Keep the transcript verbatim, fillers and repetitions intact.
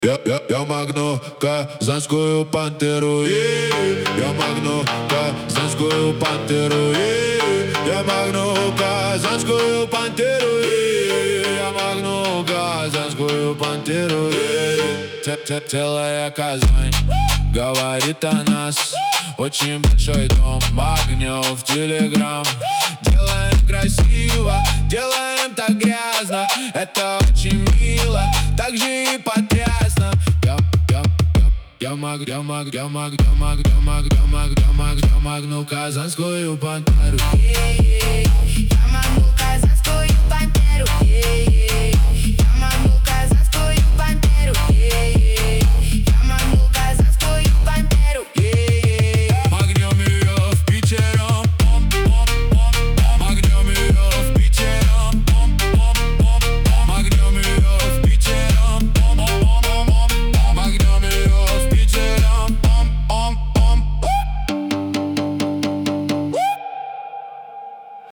Я, я, я магну казанскую пантеру, е, я магну казанскую пантеру, е, я магну казанскую пантеру, е, я магну казанскую пантеру, е. Ц- ц- Целая Казань говорит о нас. Очень большой дом огнев телеграм. Делаем красиво, делаем так грязно. Это очень мило, так же и потрясно. Я, я, я, я маг, я маг, я маг, я маг, я маг, я маг, я маг, я магну казанскую пантеру. Я магну